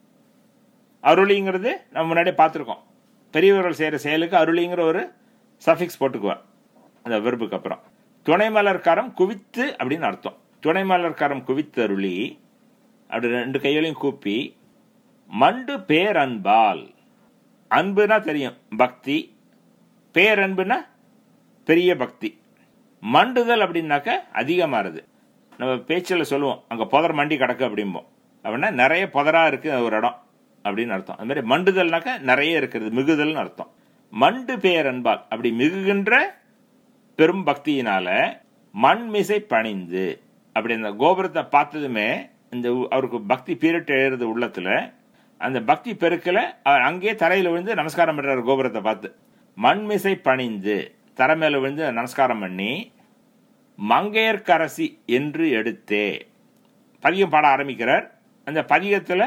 அருளிங்கிறது நம்ம முன்னாடி பார்த்துருக்கோம். பெரியவர்கள் செய்யற செயலுக்கு அருளிங்கிற ஒரு சஃபிக்ஸ் போட்டுக்குவார் அந்த வெர்புக்கு அப்புறம். துணை மலர்கரம் குவித்து அப்படின்னு அர்த்தம். துணை மலர்கரம் குவித்து அருளி, அப்படி ரெண்டு கைகளையும் கூப்பி மண்டு பேரன்பால். அன்புனா தெரியும் பக்தி, பேரன்புனா பெரிய பக்தி. மண்டுதல் அப்படின்னாக்க அதிகமாறுது. நம்ம பேச்சில் சொல்லுவோம் அங்க புதர் மண்டி கிடக்கு அப்படிம்போம். அப்படின்னா நிறைய புதரா இருக்கு ஒரு இடம் அப்படின்னு அர்த்தம். அது மாதிரி மண்டுதல்னாக்க நிறைய இருக்கிறது, மிகுதல்னு அர்த்தம். மண்டு பேரன்பால் அப்படி மிகுகின்ற பெரும் பக்தியினால மண்மிசை பணிந்து. அப்படி அந்த கோபுரத்தை பார்த்ததுமே இந்த அவருக்கு பக்தி பீரிட்டு எழுறது உள்ளத்துல. அந்த பக்தி பெருக்கில் அவர் அங்கே தரையில் விழுந்து நமஸ்காரம் பண்றார் கோபுரத்தை பார்த்து. மண்மிசை பணிந்து தரை மேல விழுந்து நமஸ்காரம் பண்ணி மங்கையர்க்கரசி என்று எடுத்தே பதிகம் பாட ஆரம்பிக்கிறார். அந்த பதிகத்தில்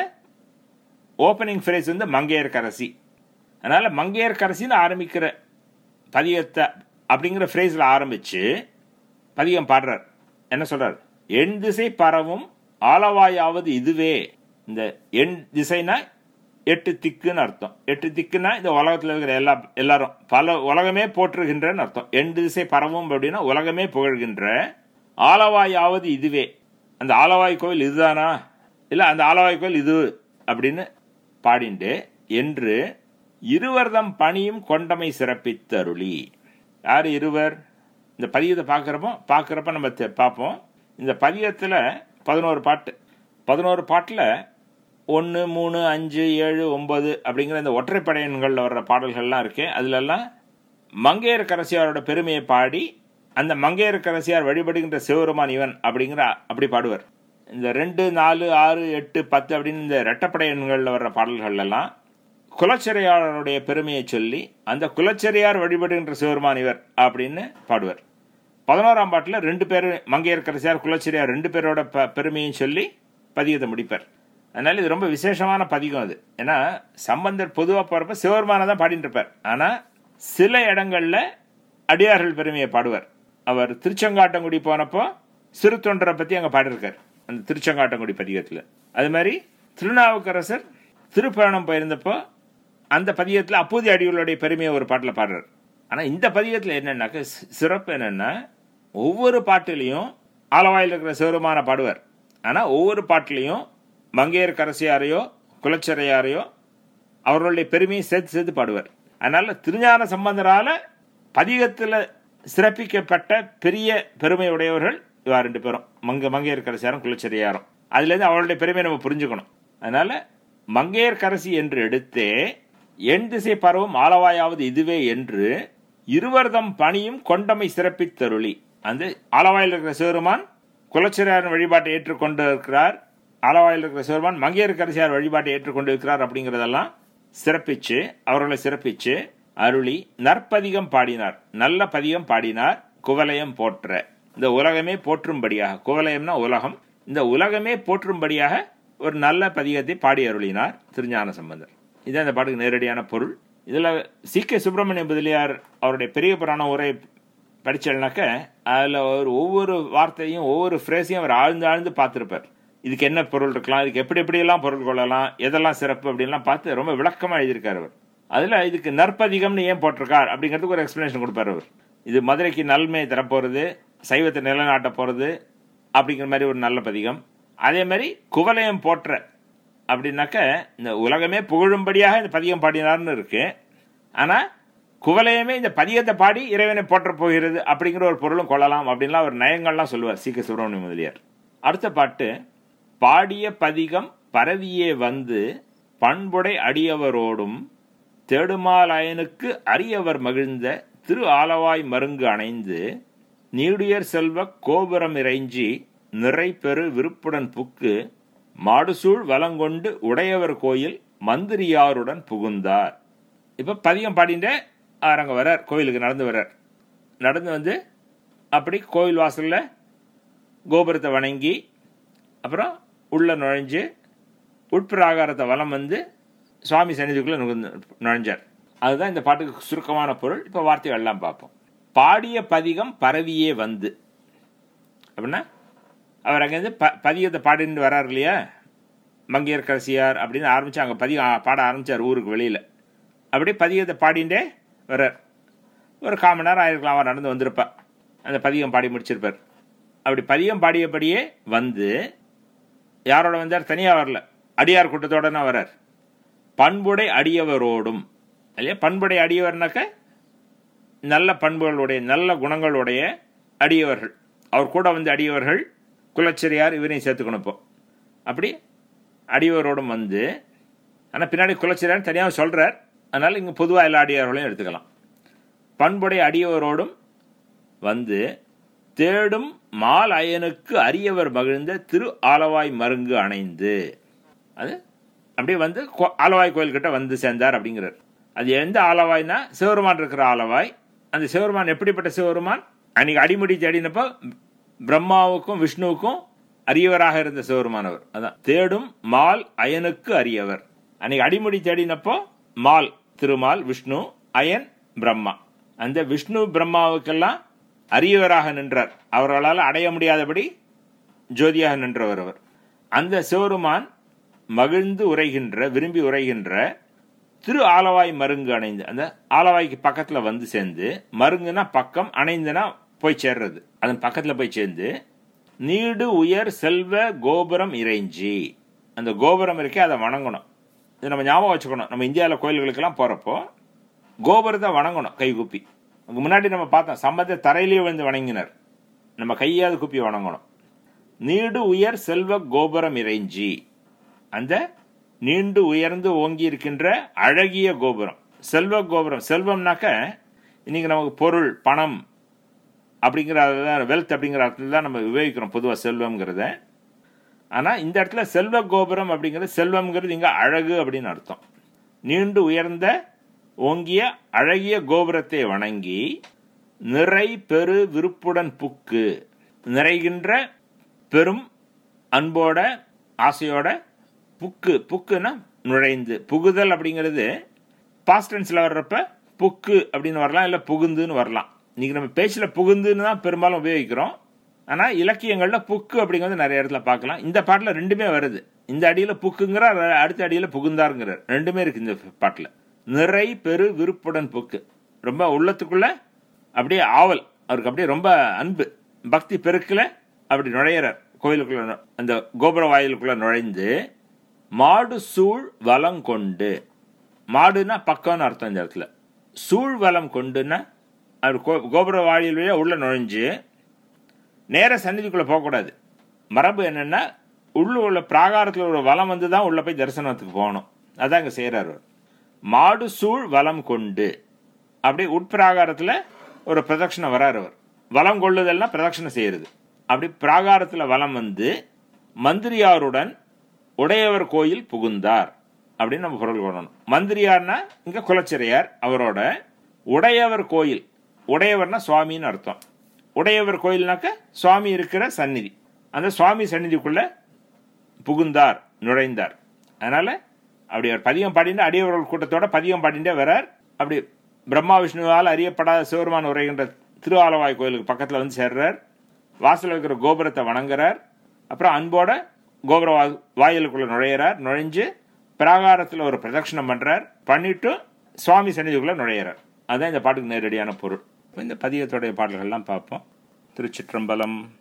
ஓப்பனிங் ஃப்ரேஸ் வந்து மங்கையர்க்கரசி. அதனால மங்கையர்க்கரசின்னு ஆரம்பிக்கிற பதிகத்தை அப்படிங்கிற ஃப்ரேஸில் ஆரம்பிச்சு பதிகம் பாடுறார். என்ன சொல்றார்? எண் திசை பரவும் ஆலவாயாவது இதுவே. இந்த எண் திசைனா எட்டு திக்குன்னு அர்த்தம். எட்டு திக்குன்னா இந்த உலகத்தில் இருக்கிற எல்லா எல்லாரும் பல உலகமே போற்றுகின்றன்னு அர்த்தம். எண் திசை பரவும் அப்படின்னா உலகமே புகழ்கின்ற ஆலவாயாவது இதுவே. அந்த ஆலவாய் கோயில் இதுதானா, இல்லை அந்த ஆலவாய் கோயில் இது அப்படின்னு பாடிண்டு என்று இருவர்தம் பணியும் கொண்டமை சிறப்பித்தருளி. யார் இருவர்? இந்த பதியத்தை பார்க்குறப்போ பார்க்குறப்ப நம்ம பார்ப்போம். இந்த பதியத்தில் பதினோரு பாட்டு. பதினோரு பாட்டில் ஒன்று மூணு அஞ்சு ஏழு ஒன்பது அப்படிங்கிற இந்த ஒற்றைப்படையன்களில் வர்ற பாடல்கள்லாம் இருக்கு. அதிலெல்லாம் மங்கையர்க்கரசியாரோட பெருமையை பாடி அந்த மங்கையர்க்கரசியார் வழிபடுகின்ற சிவபெருமான் இவன் அப்படிங்கிற அப்படி பாடுவார். இந்த ரெண்டு நாலு ஆறு எட்டு பத்து அப்படின்னு இந்த இரட்டப்படையன்களில் வர்ற பாடல்கள்லாம் குலச்சரியாருடைய பெருமையை சொல்லி அந்த குலச்சரியார் வழிபடுகின்ற சிவபெருமான் இவர் அப்படின்னு பாடுவார். பதினோராம் பாட்டில் ரெண்டு பேர் மங்கையர்க்கரசியார் குலச்சரியார் ரெண்டு பேரோட ப பெருமையும் சொல்லி பதிகத்தை முடிப்பார். அதனால இது ரொம்ப விசேஷமான பதிகம் அது. ஏன்னா சம்பந்தர் பொதுவாக போகிறப்ப சிவபெருமானை தான் பாடிட்டு இருப்பார். ஆனால் சில இடங்கள்ல அடியார்கள் பெருமையை பாடுவார். அவர் திருச்செங்காட்டங்குடி போனப்போ சிறு தொண்டரை பற்றி அங்கே பாடியிருக்கார் அந்த திருச்செங்காட்டங்குடி பதிகத்தில். அது மாதிரி திருநாவுக்கரசர் திருப்பயணம் போயிருந்தப்போ அந்த பதிகத்தில் அப்பூதி அடிகளுடைய பெருமையை ஒரு பாட்டில் பாடுறார். ஆனால் இந்த பதிகத்தில் என்னன்னாக்க சிறப்பு என்னன்னா ஒவ்வொரு பாட்டிலையும் ஆலவாயில் இருக்கிற சிவபெருமான பாடுவார். ஆனால் ஒவ்வொரு பாட்டிலையும் மங்கையர்க்கரசியாரையோ குலச்சரையாரையோ அவர்களுடைய பெருமையை சேர்த்து சேர்த்து பாடுவார். அதனால திருஞான சம்பந்தரால பதிகத்தில் சிறப்பிக்கப்பட்ட பெரிய பெருமையுடையவர்கள் இவா ரெண்டு பேரும், மங்க மங்கையர்க்கரசியாரும் குலச்சரையாரும். அதுலேருந்து அவர்களுடைய பெருமையை நம்ம புரிஞ்சுக்கணும். அதனால மங்கையர்க்கரசி என்று எடுத்தே எண் திசை பரவும் ஆலவாயாவது இதுவே என்று இருவர்தம் பணியும் கொண்டமை சிறப்பித்தருளி. அந்த ஆலவாயில் இருக்கிற சிவருமான் குலச்சரியாரின் வழிபாட்டை ஏற்றுக்கொண்டு இருக்கிறார், ஆலவாயில் இருக்கிற சிவருமான் மங்கையர்க்கரசியார் வழிபாட்டை ஏற்றுக்கொண்டு இருக்கிறார் அப்படிங்கிறதெல்லாம் சிறப்பிச்சு அவர்களை சிறப்பிச்சு அருளி நற்பதிகம் பாடினார். நல்ல பதிகம் பாடினார். குவலயம் போற்ற, இந்த உலகமே போற்றும்படியாக, குவலயம்னா உலகம், இந்த உலகமே போற்றும்படியாக ஒரு நல்ல பதிகத்தை பாடி அருளினார் திருஞான சம்பந்தர். இதுதான் இந்த பாட்டுக்கு நேரடியான பொருள். இதில் சி கே சுப்பிரமணிய முதலியார் அவருடைய பெரிய புராண உரை படிச்சல்னாக்க அதில் அவர் ஒவ்வொரு வார்த்தையும் ஒவ்வொரு ஃப்ரேஸையும் அவர் ஆழ்ந்து ஆழ்ந்து பார்த்துருப்பார். இதுக்கு என்ன பொருள் இருக்கலாம், இதுக்கு எப்படி எப்படியெல்லாம் பொருள் கொள்ளலாம், எதெல்லாம் சிறப்பு அப்படின்லாம் பார்த்து ரொம்ப விளக்கமாக எழுதியிருக்கார் அவர். அதில் இதுக்கு நற்பதிகம்னு ஏன் போட்டிருக்கார் அப்படிங்கிறதுக்கு ஒரு எக்ஸ்பிளனேஷன் கொடுப்பார் அவர். இது மதுரைக்கு நன்மையை தரப்போகிறது, சைவத்தை நிலைநாட்ட போகிறது அப்படிங்கிற மாதிரி ஒரு நல்ல பதிகம். அதே மாதிரி குவலயம் போற்ற அப்படின்னாக்க இந்த உலகமே புகழும்படியாக இந்த பதிகம் பாடினார்னு இருக்கு. ஆனால் குவலயமே இந்த பதிகத்தை பாடி இறைவனை போற்ற போகிறது அப்படிங்கிற ஒரு பொருளும் கொள்ளலாம் அப்படின்லாம் ஒரு நயங்கள்லாம் சொல்லுவார் சி கே சுப்பிரமணிய முதலியார். அடுத்த பாட்டு பாடிய பதிகம் பரவியே வந்து பண்புடை அடியவரோடும் தேடுமாலயனுக்கு அரியவர் மகிழ்ந்த திரு ஆலவாய் மருங்கு அணைந்து நீடுயர் செல்வ கோபுரம் இறைஞ்சி நிறை பெரு விருப்புடன் புக்கு மாடுசூழ் வலங்கொண்டு உடையவர் கோயில் மந்திரியாருடன் புகுந்தார். இப்போ பதிகம் பாடிண்டே அரங்க வர்றார், கோயிலுக்கு நடந்து வர்றார். நடந்து வந்து அப்படி கோயில் வாசலில் கோபுரத்தை வணங்கி அப்புறம் உள்ள நுழைஞ்சு உட்பிராகாரத்தை வலம் வந்து சுவாமி சன்னிதிக்குள்ளே நுழைஞ்சார். அதுதான் இந்த பாட்டுக்கு சுருக்கமான பொருள். இப்போ வார்த்தைகள் எல்லாம் பார்ப்போம். பாடிய பதிகம் பரவியே வந்து அப்படின்னா அவர் அங்கேருந்து ப பதிகத்தை பாடிட்டு வர்றார் இல்லையா, மங்கையர்க்கரசியார் அப்படின்னு ஆரம்பித்து அங்கே பதிகம் பாட ஆரம்பித்தார் ஊருக்கு வெளியில். அப்படி பதிகத்தை பாடிண்டே வர்றார். ஒரு கால் மணி நேரம் ஆயிருக்கலாம் அவர் நடந்து வந்திருப்பார், அந்த பதிகம் பாடி முடிச்சிருப்பார். அப்படி பதிகம் பாடியபடியே வந்து யாரோட வந்தார்? தனியாக வரல, அடியார் கூட்டத்தோட தான் வர்றார். பண்புடை அடியவரோடும் இல்லையா, பண்புடை அடியவர்னாக்க நல்ல பண்புகளுடைய நல்ல குணங்களுடைய அடியவர்கள், அவர் கூட வந்து அடியவர்கள் குலச்சரியார் இவரையும் சேர்த்துக்கணும். இப்போ அப்படி அடியவரோடும் வந்து, ஆனால் பின்னாடி குலச்சரியார் தனியாக சொல்கிறார், அதனால் இங்கே பொதுவாக எல்லா அடியார்களையும் எடுத்துக்கலாம். பண்புடை அடியவரோடும் வந்து தேடும் மால் அயனுக்கு அரியவர் மகிழ்ந்த திரு ஆலவாய் மருங்கு அணைந்து, அது அப்படியே வந்து ஆலவாய் கோயில்கிட்ட வந்து சேர்ந்தார் அப்படிங்கிறார். அது எந்த ஆலவாய்னா சிவருமான் இருக்கிற ஆலவாய். அந்த சிவருமான் எப்படிப்பட்ட சிவருமான்? அன்னைக்கு அடிமுடி தேடினப்போ பிரம்மாவுக்கும் விஷ்ணுவுக்கும் அரியவராக இருந்த சிவருமானவர். அதான் தேடும் மால் அயனுக்கு அரியவர். அன்னைக்கு அடிமுடி தேடினப்போ மால் திருமால், விஷ்ணு, அயன் பிரம்மா. அந்த விஷ்ணு பிரம்மாவுக்கெல்லாம் அரியவராக நின்றார். அவர்களால் அடைய முடியாதபடி ஜோதியாக நின்றவர் அவர். அந்த சிவருமான் மகிழ்ந்து உரைகின்ற, விரும்பி உரைகின்ற திரு ஆலவாய் மருங்கு அணைந்து, அந்த ஆலவாய்க்கு பக்கத்துல வந்து சேர்ந்து, மருங்குனா பக்கம், அணைந்துனா போய் சேர்றது, அதன் பக்கத்துல போய் சேர்ந்து, நீடு உயர் செல்வ கோபுரம் இறைஞ்சி, அந்த கோபுரம் இருக்கே அதை வணங்கணும். இது நம்ம ஞாபகம் வச்சுக்கணும். நம்ம இந்தியாவில் கோயில்களுக்கெல்லாம் போறப்போ கோபுரத்தை வணங்கணும் கைகூப்பி. முன்னாடி நம்ம பார்த்தோம், சம்பந்த தரையிலேயே வந்து வணங்கினர், நம்ம கையாவது கூப்பி வணங்கணும். நீடு உயர் செல்வ கோபுரம் இறைஞ்சி, அந்த நீண்டு உயர்ந்து ஓங்கி இருக்கின்ற அழகிய கோபுரம், செல்வ கோபுரம். செல்வம்னாக்க இன்னைக்கு நமக்கு பொருள், பணம் அப்படிங்கிற வெல்த் அப்படிங்கிற அர்த்தத்தில் தான் நம்ம உபயோகிக்கிறோம் பொதுவாக செல்வம்ங்கிறத. ஆனால் இந்த இடத்துல செல்வ கோபுரம் அப்படிங்கிறது, செல்வம்ங்கிறது இங்கே அழகு அப்படின்னு அர்த்தம். நீண்டு உயர்ந்த ஓங்கிய அழகிய கோபுரத்தை வணங்கி நிறை பெரு விருப்புடன் புக்கு, நிறைகின்ற பெரும் அன்போட ஆசையோட, புக்கு, புக்குன்னா நுழைந்து, புகுதல் அப்படிங்கிறது பாஸ்ட் டென்ஸ்ல வர்றப்ப புக்கு அப்படின்னு வரலாம், இல்லை புகுந்துன்னு வரலாம். இன்னைக்கு நம்ம பேச்சில் புகுந்துன்னு தான் பெரும்பாலும் உபயோகிக்கிறோம். ஆனால் இலக்கியங்கள்ல புக்கு அப்படிங்கிறது நிறைய இடத்துல பார்க்கலாம். இந்த பாட்டில் ரெண்டுமே வருது. இந்த அடியில் புக்குங்கிற, அடுத்த அடியில் புகுந்தாருங்கிறார். ரெண்டுமே இருக்கு இந்த பாட்டில். நிறை பெரு விருப்புடன் புக்கு, ரொம்ப உள்ளத்துக்குள்ள அப்படியே ஆவல், அவருக்கு அப்படியே ரொம்ப அன்பு, பக்தி பெருக்கில் அப்படி நுழையிறார் கோயிலுக்குள்ள. அந்த கோபுர வாயிலுக்குள்ள நுழைந்து மாடு சூழ் வலம் கொண்டு, மாடுனா பக்கம்னு அர்த்தம் இந்த இடத்துல. சூழ் வலம் கொண்டுன்னா அவர் கோபுர வாயிலே உள்ள நுழைஞ்சு நேர சந்நிதிக்குள்ள போகக்கூடாது. மரபு என்னன்னா உள்ள உள்ள பிராகாரத்தில் ஒரு வலம் வந்து தான் உள்ள போய் தரிசனத்துக்கு போகணும். அதான் இங்க செய்யறாரு. மாடு சூழ் வலம் கொண்டு, அப்படி உட்பிராகாரத்தில் ஒரு பிரதட்சணம் வராரு அவர். வலம் கொள்ளுதல்னா பிரதட்சணம் செய்யறது. அப்படி பிராகாரத்தில் வலம் வந்து மந்திரியாருடன் உடையவர் கோயில் புகுந்தார் அப்படின்னு நம்ம பொருள் கொள்ளணும். மந்திரியார்னா இங்க குலச்சிறையார், அவரோட உடையவர் கோயில், உடையவர்னா சுவாமின்னு அர்த்தம். உடையவர் கோயில்னாக்க சுவாமி இருக்கிற சந்நிதி, அந்த சுவாமி சந்நிதிக்குள்ள புகுந்தார், நுழைந்தார். அதனால அப்படி அவர் பதிகம் பாடினா அடியவர்கள் கூட்டத்தோட பதிகம் பாடிண்டே வரார். அப்படி பிரம்மா விஷ்ணுவால் அறியப்படாத சிவருமான் உரைகின்ற திரு ஆலவாய் கோயிலுக்கு பக்கத்தில் வந்து சேர்றார். வாசல் இருக்கிற கோபுரத்தை வணங்குறார். அப்புறம் அன்போட கோபுர வாயிலுக்குள்ள நுழையிறார். நுழைஞ்சு பிராகாரத்தில் ஒரு பிரதட்சணம் பண்றார். பண்ணிட்டு சுவாமி சன்னிதிக்குள்ள நுழையிறார். அதுதான் இந்த பாட்டுக்கு நேரடியான பொருள். இந்த பதிகத்துடைய பாடல்கள்லாம் பார்ப்போம். திருச்சிற்றம்பலம்.